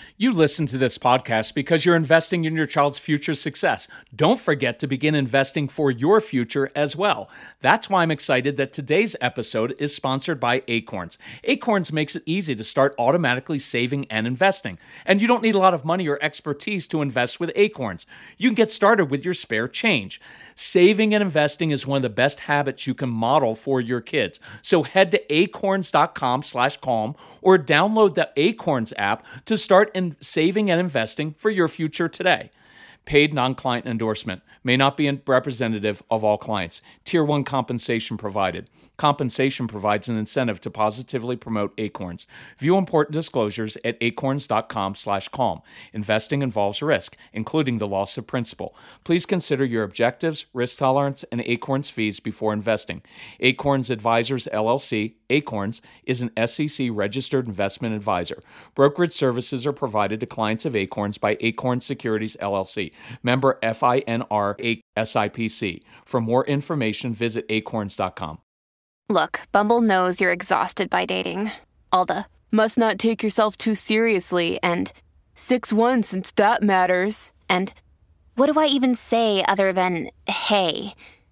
You listen to this podcast because you're investing in your child's future success. Don't forget to begin investing for your future as well. That's why I'm excited that today's episode is sponsored by Acorns. Acorns makes it easy to start automatically saving and investing. And you don't need a lot of money or expertise to invest with Acorns. You can get started with your spare change. Saving and investing is one of the best habits you can model for your kids. So head to acorns.com/calm or download the Acorns app to start saving and investing for your future today. Paid non-client endorsement. May not be representative of all clients. Tier 1 compensation provided. Compensation provides an incentive to positively promote Acorns. View important disclosures at acorns.com/calm. Investing involves risk, including the loss of principal. Please consider your objectives, risk tolerance, and Acorns fees before investing. Acorns Advisors LLC, Acorns, is an SEC-registered investment advisor. Brokerage services are provided to clients of Acorns by Acorns Securities LLC. Member FINRA SIPC. For more information, visit acorns.com. Look, Bumble knows you're exhausted by dating. All the, must not take yourself too seriously, and 6'1" since that matters, and what do I even say other than, hey?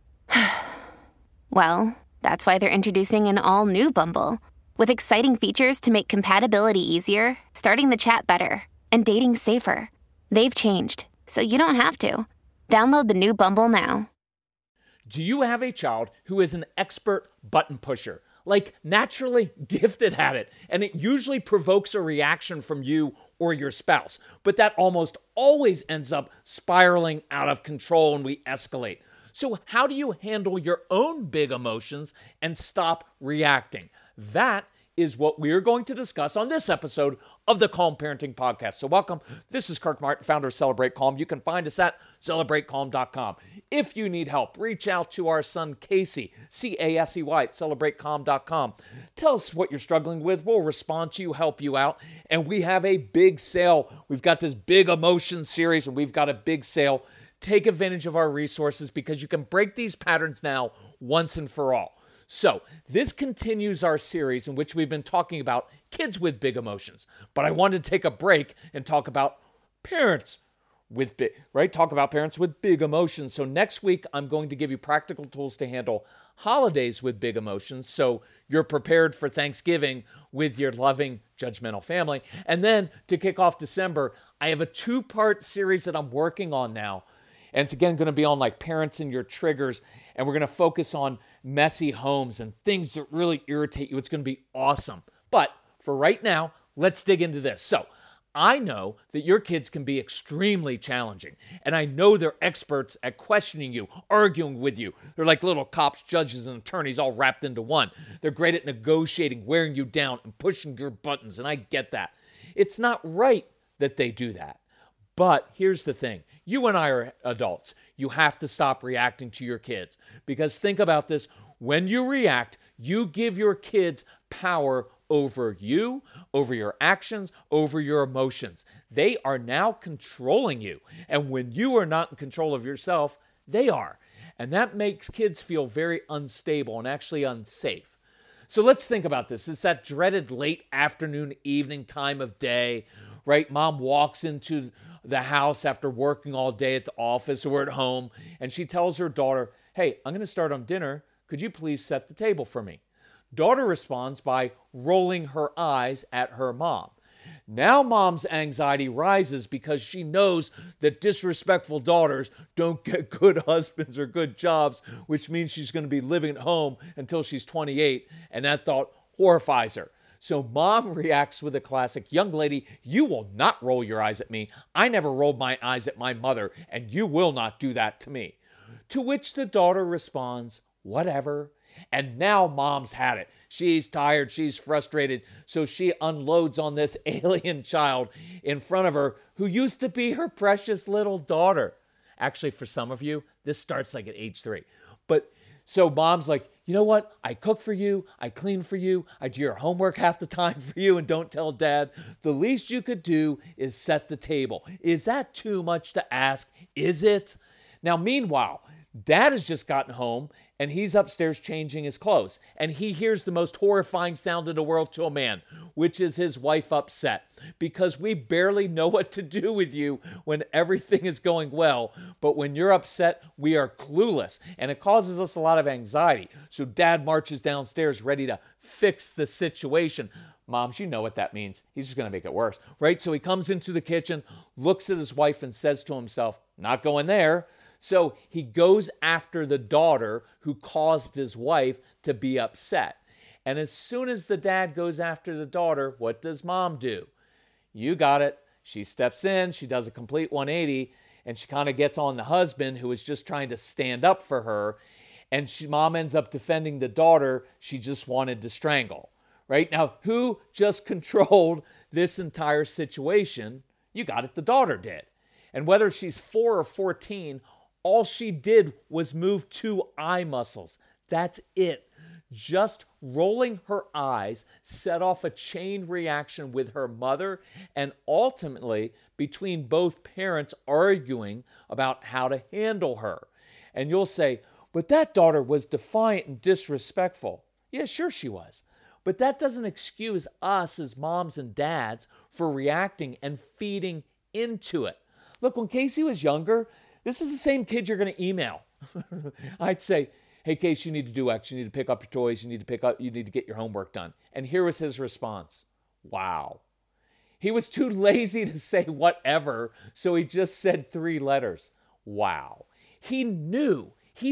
Well, that's why they're introducing an all-new Bumble, with exciting features to make compatibility easier, starting the chat better, and dating safer. They've changed, so you don't have to. Download the new Bumble now. Do you have a child who is an expert button pusher, like naturally gifted at it, and it usually provokes a reaction from you or your spouse, but that almost always ends up spiraling out of control and we escalate? So how do you handle your own big emotions and stop reacting? That is what we're going to discuss on this episode of the Calm Parenting Podcast. So welcome. This is Kirk Martin, founder of Celebrate Calm. You can find us at celebratecalm.com. If you need help, reach out to our son, Casey, Casey, at celebratecalm.com. Tell us what you're struggling with. We'll respond to you, help you out. And we have a big sale. We've got this big emotion series, and we've got a big sale. Take advantage of our resources because you can break these patterns now once and for all. So this continues our series in which we've been talking about kids with big emotions. But I wanted to take a break and talk about parents with parents with big emotions. So next week, I'm going to give you practical tools to handle holidays with big emotions so you're prepared for Thanksgiving with your loving, judgmental family. And then to kick off December, I have a 2-part series that I'm working on now. And it's again going to be on like parents and your triggers. And we're going to focus on messy homes and things that really irritate you. It's going to be awesome. But for right now, let's dig into this. So I know that your kids can be extremely challenging. And I know they're experts at questioning you, arguing with you. They're like little cops, judges, and attorneys all wrapped into one. They're great at negotiating, wearing you down, and pushing your buttons. And I get that. It's not right that they do that. But here's the thing. You and I are adults. You have to stop reacting to your kids. Because think about this. When you react, you give your kids power over you, over your actions, over your emotions. They are now controlling you. And when you are not in control of yourself, they are. And that makes kids feel very unstable and actually unsafe. So let's think about this. It's that dreaded late afternoon, evening time of day, right? Mom walks into the house after working all day at the office or at home, and she tells her daughter, hey, I'm going to start on dinner. Could you please set the table for me? Daughter responds by rolling her eyes at her mom. Now mom's anxiety rises because she knows that disrespectful daughters don't get good husbands or good jobs, which means she's going to be living at home until she's 28, and that thought horrifies her. So mom reacts with a classic, young lady, you will not roll your eyes at me. I never rolled my eyes at my mother, and you will not do that to me. To which the daughter responds, whatever. And now mom's had it. She's tired, she's frustrated, so she unloads on this alien child in front of her who used to be her precious little daughter. Actually, for some of you, this starts like at age 3. But so mom's like, you know what? I cook for you. I clean for you. I do your homework half the time for you and don't tell dad. The least you could do is set the table. Is that too much to ask? Is it? Now, meanwhile, dad has just gotten home and he's upstairs changing his clothes, and he hears the most horrifying sound in the world to a man, which is his wife upset, because we barely know what to do with you when everything is going well, but when you're upset, we are clueless, and it causes us a lot of anxiety. So dad marches downstairs ready to fix the situation. Moms, you know what that means. He's just going to make it worse, right? So he comes into the kitchen, looks at his wife, and says to himself, not going there. So he goes after the daughter who caused his wife to be upset. And as soon as the dad goes after the daughter, what does mom do? You got it. She steps in, she does a complete 180, and she kind of gets on the husband who is just trying to stand up for her. And mom ends up defending the daughter she just wanted to strangle. Right? Now, who just controlled this entire situation? You got it, the daughter did. And whether she's 4 or 14, all she did was move 2 eye muscles. That's it. Just rolling her eyes set off a chain reaction with her mother, and ultimately between both parents arguing about how to handle her. And you'll say, but that daughter was defiant and disrespectful. Yeah, sure she was. But that doesn't excuse us as moms and dads for reacting and feeding into it. Look, when Casey was younger, this is the same kid you're going to email. I'd say, hey, Casey, you need to do X. You need to pick up your toys. You need to get your homework done. And here was his response. Wow. He was too lazy to say whatever, so he just said 3 letters. Wow. He knew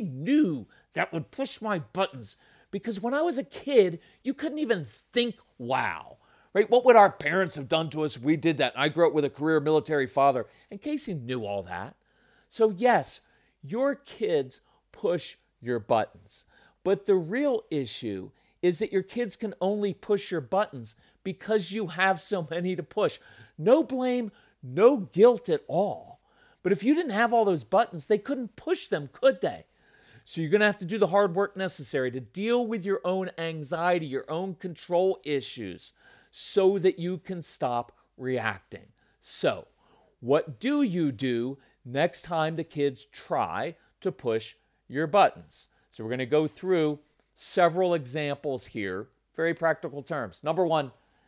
that would push my buttons, because when I was a kid, you couldn't even think, wow, right? What would our parents have done to us if we did that? I grew up with a career military father, and Casey knew all that. So yes, your kids push your buttons. But the real issue is that your kids can only push your buttons because you have so many to push. No blame, no guilt at all. But if you didn't have all those buttons, they couldn't push them, could they? So you're going to have to do the hard work necessary to deal with your own anxiety, your own control issues, so that you can stop reacting. So what do you do next time the kids try to push your buttons? So we're going to go through several examples here, very practical terms. Number 1,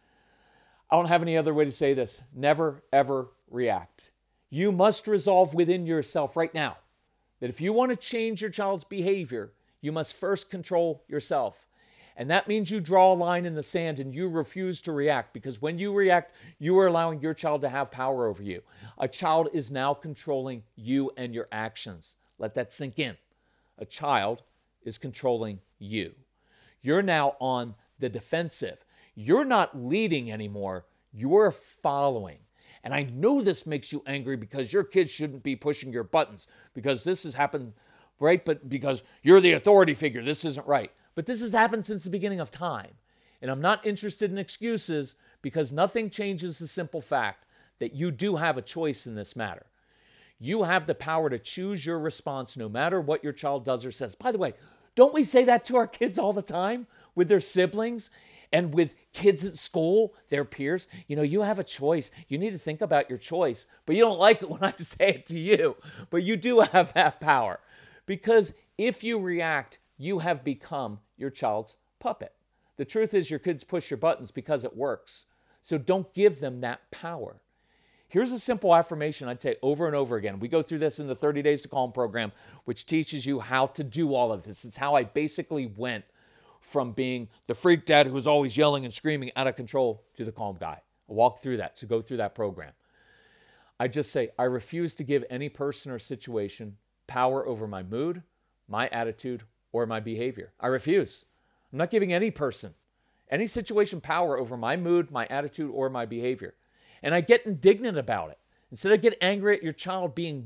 I don't have any other way to say this. Never, ever react. You must resolve within yourself right now that if you want to change your child's behavior, you must first control yourself. And that means you draw a line in the sand and you refuse to react, because when you react, you are allowing your child to have power over you. A child is now controlling you and your actions. Let that sink in. A child is controlling you. You're now on the defensive. You're not leading anymore. You're following. And I know this makes you angry because your kids shouldn't be pushing your buttons, because this has happened, right? But because you're the authority figure, this isn't right. But this has happened since the beginning of time. And I'm not interested in excuses, because nothing changes the simple fact that you do have a choice in this matter. You have the power to choose your response no matter what your child does or says. By the way, don't we say that to our kids all the time with their siblings? And with kids at school, their peers, you have a choice. You need to think about your choice. But you don't like it when I say it to you. But you do have that power. Because if you react, you have become your child's puppet. The truth is, your kids push your buttons because it works. So don't give them that power. Here's a simple affirmation I'd say over and over again. We go through this in the 30 Days to Calm program, which teaches you how to do all of this. It's how I basically went from being the freak dad who was always yelling and screaming out of control to the calm guy. I walked through that, so go through that program. I just say, I refuse to give any person or situation power over my mood, my attitude, or my behavior. I refuse. I'm not giving any person, any situation power over my mood, my attitude, or my behavior. And I get indignant about it. Instead of get angry at your child, be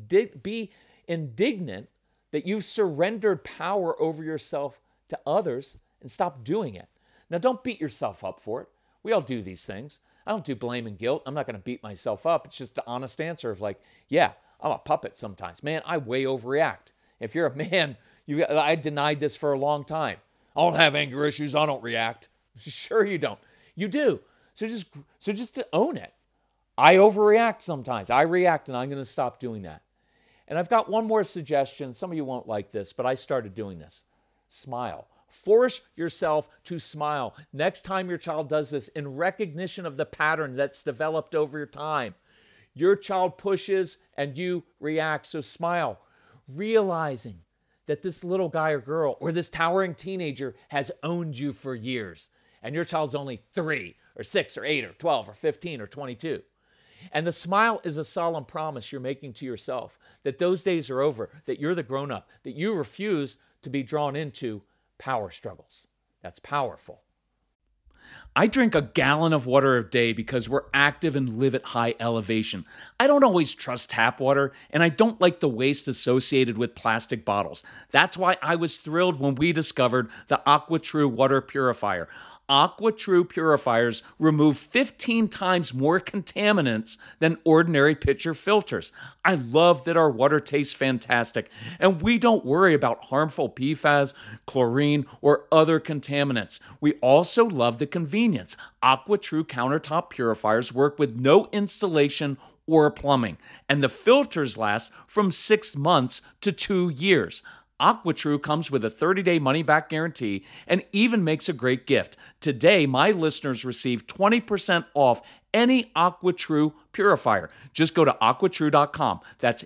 indignant that you've surrendered power over yourself to others and stop doing it. Now, don't beat yourself up for it. We all do these things. I don't do blame and guilt. I'm not going to beat myself up. It's just the honest answer of like, yeah, I'm a puppet sometimes. Man, I way overreact. If you're a man, I denied this for a long time. I don't have anger issues. I don't react. Sure you don't. You do. So just to own it. I overreact sometimes. I react, and I'm going to stop doing that. And I've got one more suggestion. Some of you won't like this, but I started doing this. Smile. Force yourself to smile next time your child does this in recognition of the pattern that's developed over your time. Your child pushes and you react, so smile, realizing that this little guy or girl or this towering teenager has owned you for years, and your child's only 3 or 6 or 8 or 12 or 15 or 22. And the smile is a solemn promise you're making to yourself that those days are over, that you're the grown-up, that you refuse to be drawn into power struggles. That's powerful. I drink a gallon of water a day because we're active and live at high elevation. I don't always trust tap water, and I don't like the waste associated with plastic bottles. That's why I was thrilled when we discovered the AquaTrue water purifier. AquaTrue purifiers remove 15 times more contaminants than ordinary pitcher filters. I love that our water tastes fantastic, and we don't worry about harmful PFAS, chlorine, or other contaminants. We also love the convenience. AquaTrue countertop purifiers work with no installation or plumbing, and the filters last from 6 months to 2 years. AquaTrue comes with a 30-day money-back guarantee and even makes a great gift. Today, my listeners receive 20% off any AquaTrue purifier. Just go to aquatrue.com. That's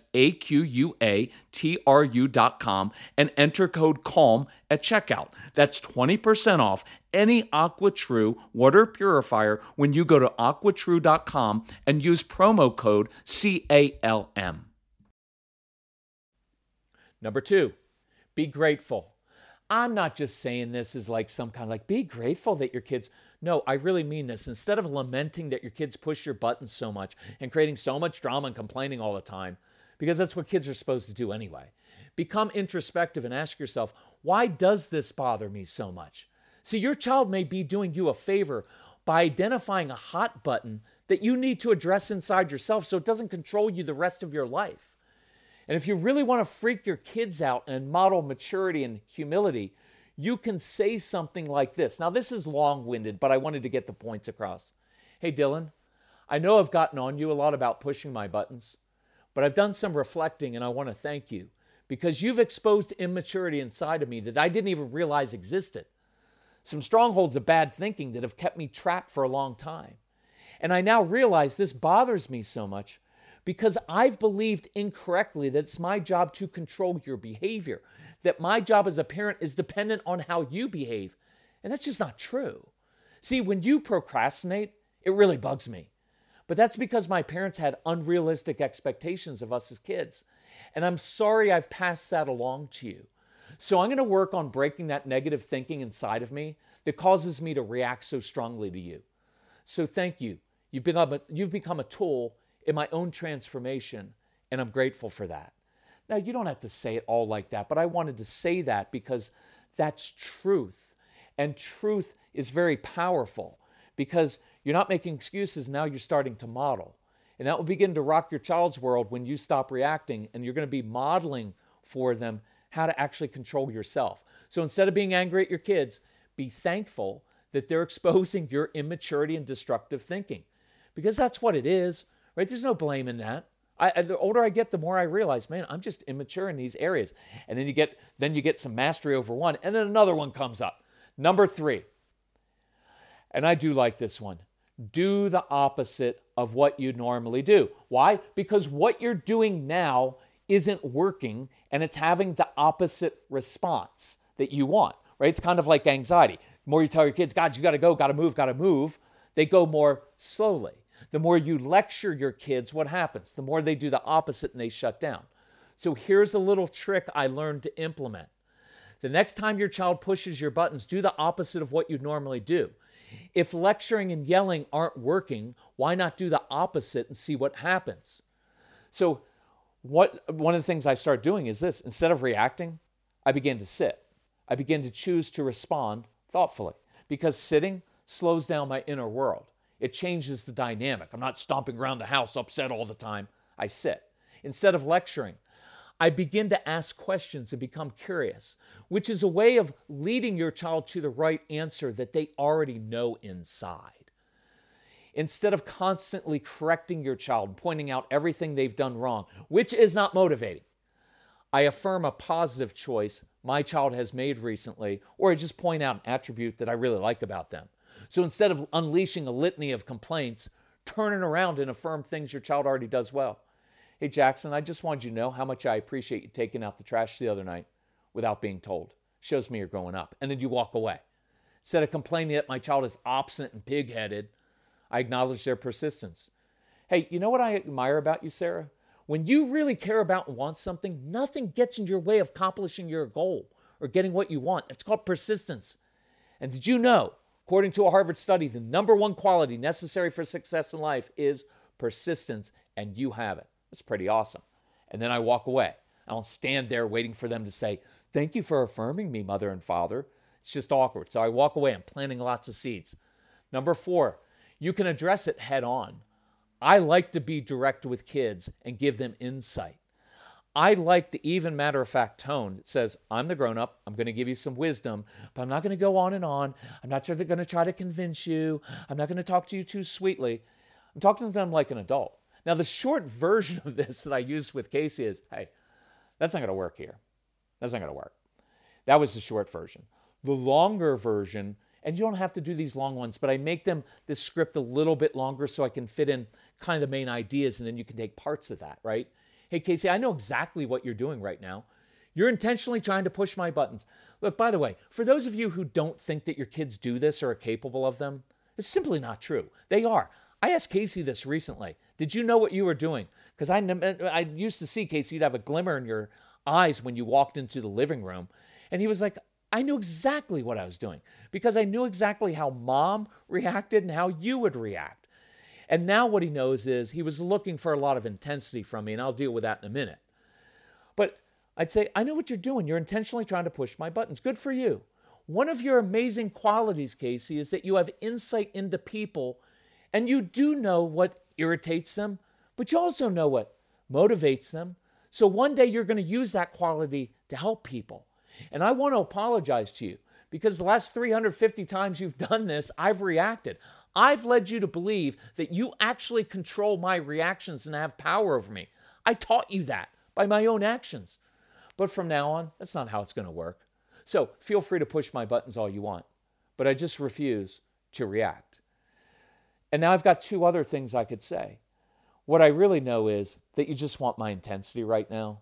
AQUATRU.com and enter code CALM at checkout. That's 20% off any AquaTrue water purifier when you go to aquatrue.com and use promo code CALM. Number 2. Be grateful. I'm not just saying this as like some kind of like, be grateful that your kids, no, I really mean this. Instead of lamenting that your kids push your buttons so much and creating so much drama and complaining all the time, because that's what kids are supposed to do anyway, become introspective and ask yourself, why does this bother me so much? See, your child may be doing you a favor by identifying a hot button that you need to address inside yourself so it doesn't control you the rest of your life. And if you really want to freak your kids out and model maturity and humility, you can say something like this. Now, this is long-winded, but I wanted to get the points across. Hey, Dylan, I know I've gotten on you a lot about pushing my buttons, but I've done some reflecting and I want to thank you because you've exposed immaturity inside of me that I didn't even realize existed. Some strongholds of bad thinking that have kept me trapped for a long time. And I now realize this bothers me so much because I've believed incorrectly that it's my job to control your behavior, that my job as a parent is dependent on how you behave. And that's just not true. See, when you procrastinate, it really bugs me. But that's because my parents had unrealistic expectations of us as kids. And I'm sorry I've passed that along to you. So I'm going to work on breaking that negative thinking inside of me that causes me to react so strongly to you. So thank you. You've become a tool in my own transformation, and I'm grateful for that. Now, you don't have to say it all like that, but I wanted to say that because that's truth. And truth is very powerful because you're not making excuses, now you're starting to model. And that will begin to rock your child's world when you stop reacting, and you're going to be modeling for them how to actually control yourself. So instead of being angry at your kids, be thankful that they're exposing your immaturity and destructive thinking, because that's what it is. Right? There's no blame in that. The older I get, the more I realize, man, I'm just immature in these areas. And then you get some mastery over one, and then another one comes up. Number 3, and I do like this one. Do the opposite of what you normally do. Why? Because what you're doing now isn't working, and it's having the opposite response that you want. Right? It's kind of like anxiety. The more you tell your kids, God, you got to go, got to move, they go more slowly. The more you lecture your kids, what happens? The more they do the opposite and they shut down. So here's a little trick I learned to implement. The next time your child pushes your buttons, do the opposite of what you normally do. If lecturing and yelling aren't working, why not do the opposite and see what happens? So one of the things I start doing is this. Instead of reacting, I begin to sit. I begin to choose to respond thoughtfully because sitting slows down my inner world. It changes the dynamic. I'm not stomping around the house upset all the time. I sit. Instead of lecturing, I begin to ask questions and become curious, which is a way of leading your child to the right answer that they already know inside. Instead of constantly correcting your child and pointing out everything they've done wrong, which is not motivating, I affirm a positive choice my child has made recently, or I just point out an attribute that I really like about them. So instead of unleashing a litany of complaints, turn it around and affirm things your child already does well. Hey, Jackson, I just wanted you to know how much I appreciate you taking out the trash the other night without being told. Shows me you're growing up. And then you walk away. Instead of complaining that my child is obstinate and pig-headed, I acknowledge their persistence. Hey, you know what I admire about you, Sarah? When you really care about and want something, nothing gets in your way of accomplishing your goal or getting what you want. It's called persistence. And did you know, according to a Harvard study, the number one quality necessary for success in life is persistence, and you have it. It's pretty awesome. And then I walk away. I don't stand there waiting for them to say, thank you for affirming me, mother and father. It's just awkward. So I walk away. I'm planting lots of seeds. Number 4, you can address it head on. I like to be direct with kids and give them insight. I like the even matter-of-fact tone that says, I'm the grown-up, I'm going to give you some wisdom, but I'm not going to go on and on. I'm not going to try to convince you. I'm not going to talk to you too sweetly. I'm talking to them like an adult. Now, the short version of this that I used with Casey is, hey, that's not going to work here. That's not going to work. That was the short version. The longer version, and you don't have to do these long ones, but I make this script a little bit longer so I can fit in kind of the main ideas, and then you can take parts of that, right? Hey, Casey, I know exactly what you're doing right now. You're intentionally trying to push my buttons. Look, by the way, for those of you who don't think that your kids do this or are capable of them, it's simply not true. They are. I asked Casey this recently. Did you know what you were doing? Because I used to see, Casey, you'd have a glimmer in your eyes when you walked into the living room. And he was like, I knew exactly what I was doing because I knew exactly how mom reacted and how you would react. And now what he knows is he was looking for a lot of intensity from me, and I'll deal with that in a minute. But I'd say, I know what you're doing. You're intentionally trying to push my buttons. Good for you. One of your amazing qualities, Casey, is that you have insight into people, and you do know what irritates them, but you also know what motivates them. So one day you're going to use that quality to help people. And I want to apologize to you because the last 350 times you've done this, I've reacted. I've led you to believe that you actually control my reactions and have power over me. I taught you that by my own actions. But from now on, that's not how it's going to work. So feel free to push my buttons all you want, but I just refuse to react. And now I've got 2 other things I could say. What I really know is that you just want my intensity right now.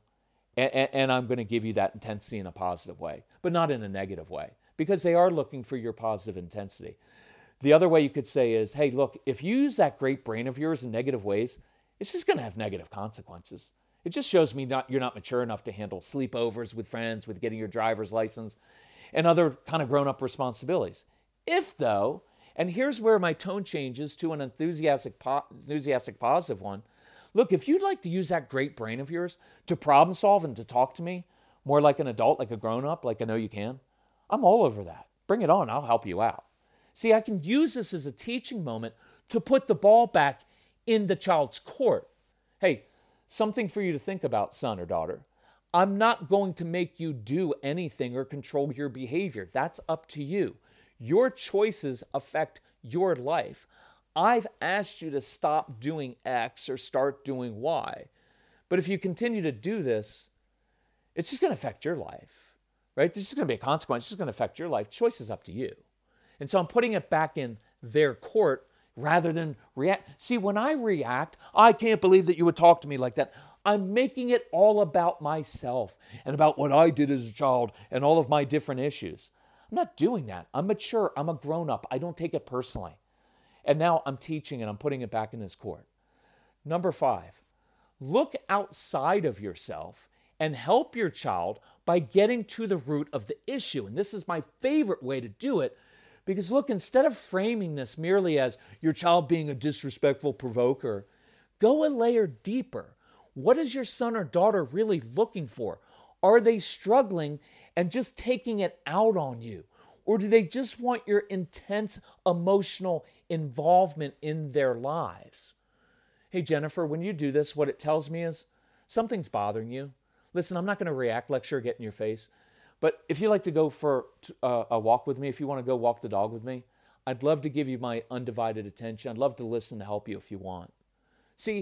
And I'm going to give you that intensity in a positive way, but not in a negative way, because they are looking for your positive intensity. The other way you could say is, hey, look, if you use that great brain of yours in negative ways, it's just going to have negative consequences. It just shows me you're not mature enough to handle sleepovers with friends, with getting your driver's license, and other kind of grown-up responsibilities. If, though, and here's where my tone changes to an enthusiastic positive one, look, if you'd like to use that great brain of yours to problem solve and to talk to me more like an adult, like a grown-up, like I know you can, I'm all over that. Bring it on. I'll help you out. See, I can use this as a teaching moment to put the ball back in the child's court. Hey, something for you to think about, son or daughter. I'm not going to make you do anything or control your behavior. That's up to you. Your choices affect your life. I've asked you to stop doing X or start doing Y. But if you continue to do this, it's just going to affect your life, right? There's just going to be a consequence. It's just going to affect your life. Choice is up to you. And so I'm putting it back in their court rather than react. See, when I react, I can't believe that you would talk to me like that. I'm making it all about myself and about what I did as a child and all of my different issues. I'm not doing that. I'm mature. I'm a grown-up. I don't take it personally. And now I'm teaching and I'm putting it back in his court. Number 5, look outside of yourself and help your child by getting to the root of the issue. And this is my favorite way to do it because look, instead of framing this merely as your child being a disrespectful provoker, go a layer deeper. What is your son or daughter really looking for? Are they struggling and just taking it out on you? Or do they just want your intense emotional involvement in their lives? Hey, Jennifer, when you do this, what it tells me is something's bothering you. Listen, I'm not going to react, lecture, get in your face. But if you like to go for a walk with me, if you want to go walk the dog with me, I'd love to give you my undivided attention. I'd love to listen to help you if you want. See,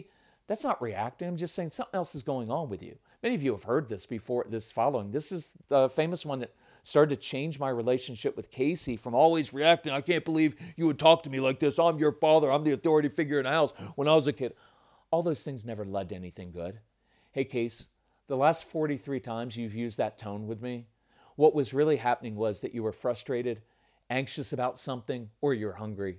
That's not reacting. I'm just saying something else is going on with you. Many of you have heard this before, this following. This is the famous one that started to change my relationship with Casey from always reacting. I can't believe you would talk to me like this. I'm your father. I'm the authority figure in the house when I was a kid. All those things never led to anything good. Hey, Case, the last 43 times you've used that tone with me, what was really happening was that you were frustrated, anxious about something, or you're hungry.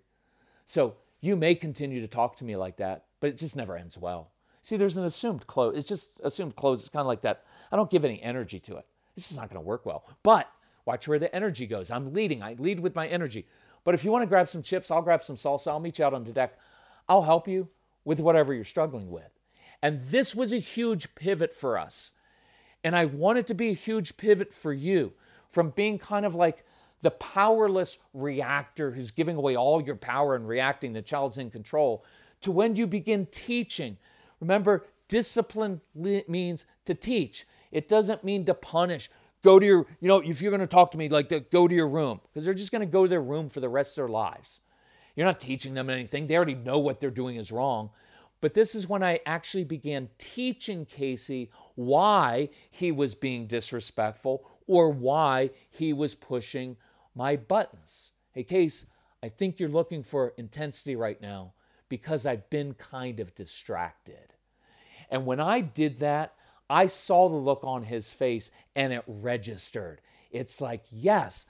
So you may continue to talk to me like that, but it just never ends well. See, there's an assumed close. It's just assumed close. It's kind of like that. I don't give any energy to it. This is not going to work well. But watch where the energy goes. I'm leading. I lead with my energy. But if you want to grab some chips, I'll grab some salsa. I'll meet you out on the deck. I'll help you with whatever you're struggling with. And this was a huge pivot for us. And I want it to be a huge pivot for you from being kind of like the powerless reactor who's giving away all your power and reacting, the child's in control, to when you begin teaching. Remember, discipline means to teach. It doesn't mean to punish. Go to your, if you're going to talk to me like that, go to your room, because they're just going to go to their room for the rest of their lives. You're not teaching them anything. They already know what they're doing is wrong. But this is when I actually began teaching Casey why he was being disrespectful or why he was pushing my buttons. Hey, Case, I think you're looking for intensity right now because I've been kind of distracted. And when I did that, I saw the look on his face and it registered. It's like, yes,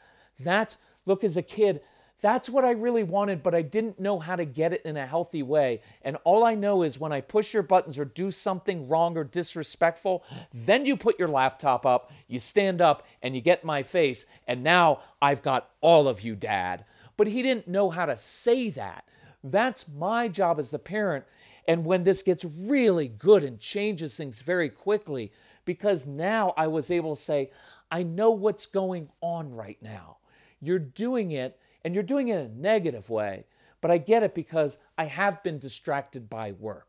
look, as a kid, that's what I really wanted, but I didn't know how to get it in a healthy way. And all I know is when I push your buttons or do something wrong or disrespectful, then you put your laptop up, you stand up, and you get in my face, and now I've got all of you, Dad. But he didn't know how to say that. That's my job as the parent. And when this gets really good and changes things very quickly, because now I was able to say, I know what's going on right now. You're doing it, and you're doing it in a negative way, but I get it because I have been distracted by work.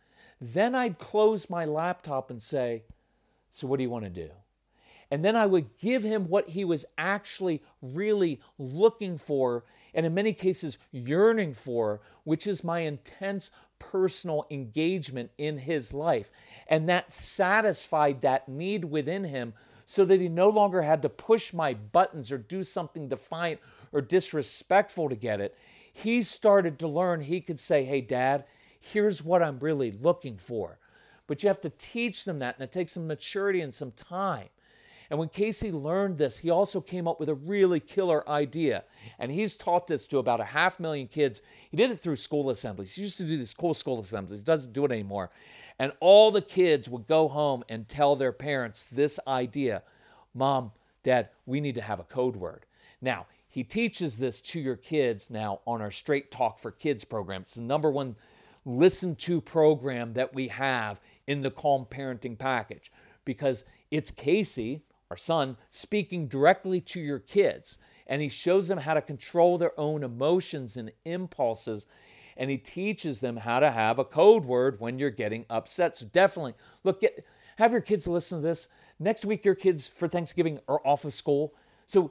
Then I'd close my laptop and say, so what do you want to do? And then I would give him what he was actually really looking for, and in many cases yearning for, which is my intense personal engagement in his life. And that satisfied that need within him so that he no longer had to push my buttons or do something defiant or disrespectful to get it. He started to learn he could say, hey, Dad, here's what I'm really looking for. But you have to teach them that, and it takes some maturity and some time. And when Casey learned this, he also came up with a really killer idea. And he's taught this to about 500,000 kids. He did it through school assemblies. He used to do these cool school assemblies. He doesn't do it anymore. And all the kids would go home and tell their parents this idea. Mom, Dad, we need to have a code word. Now, he teaches this to your kids now on our Straight Talk for Kids program. It's the #1 listen to program that we have in the Calm Parenting package because it's Casey, our son, speaking directly to your kids. And he shows them how to control their own emotions and impulses. And he teaches them how to have a code word when you're getting upset. So definitely, have your kids listen to this. Next week, your kids for Thanksgiving are off of school. So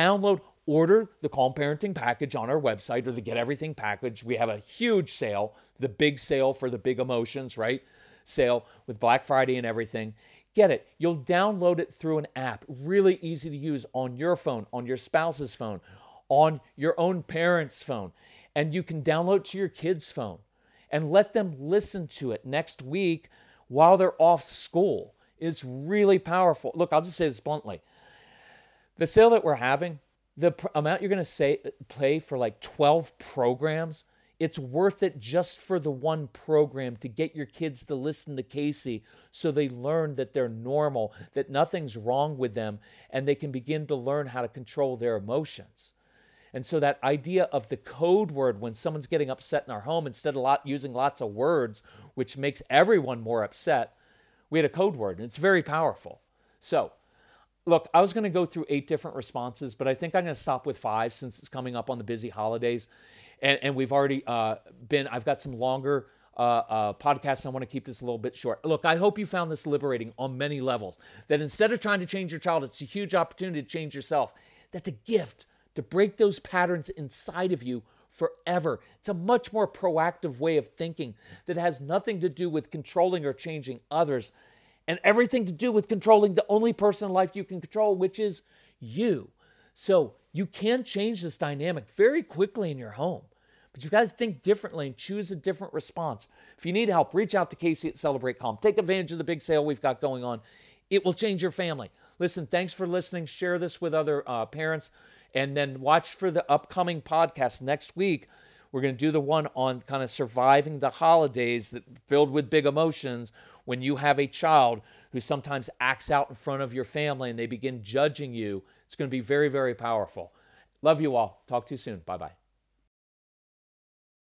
order the Calm Parenting package on our website or the Get Everything package. We have a huge sale, the big sale for the big emotions, right? Sale with Black Friday and everything. Get it. You'll download it through an app, really easy to use on your phone, on your spouse's phone, on your own parent's phone. And you can download it to your kid's phone and let them listen to it next week while they're off school. It's really powerful. Look, I'll just say this bluntly. The sale that we're having, the amount you're going to pay for like 12 programs, it's worth it just for the one program to get your kids to listen to Casey so they learn that they're normal, that nothing's wrong with them, and they can begin to learn how to control their emotions. And so that idea of the code word when someone's getting upset in our home, instead of using lots of words, which makes everyone more upset, we had a code word, and it's very powerful. So, look, I was going to go through 8 different responses, but I think I'm going to stop with 5 since it's coming up on the busy holidays. And we've already I've got some longer podcasts. I want to keep this a little bit short. Look, I hope you found this liberating on many levels, that instead of trying to change your child, it's a huge opportunity to change yourself. That's a gift to break those patterns inside of you forever. It's a much more proactive way of thinking that has nothing to do with controlling or changing others and everything to do with controlling the only person in life you can control, which is you. So you can change this dynamic very quickly in your home, but you've got to think differently and choose a different response. If you need help, reach out to Casey at Celebrate Calm. Take advantage of the big sale we've got going on. It will change your family. Listen, thanks for listening. Share this with other parents, and then watch for the upcoming podcast next week. We're going to do the one on kind of surviving the holidays that filled with big emotions when you have a child who sometimes acts out in front of your family and they begin judging you. It's going to be very, very powerful. Love you all. Talk to you soon. Bye-bye.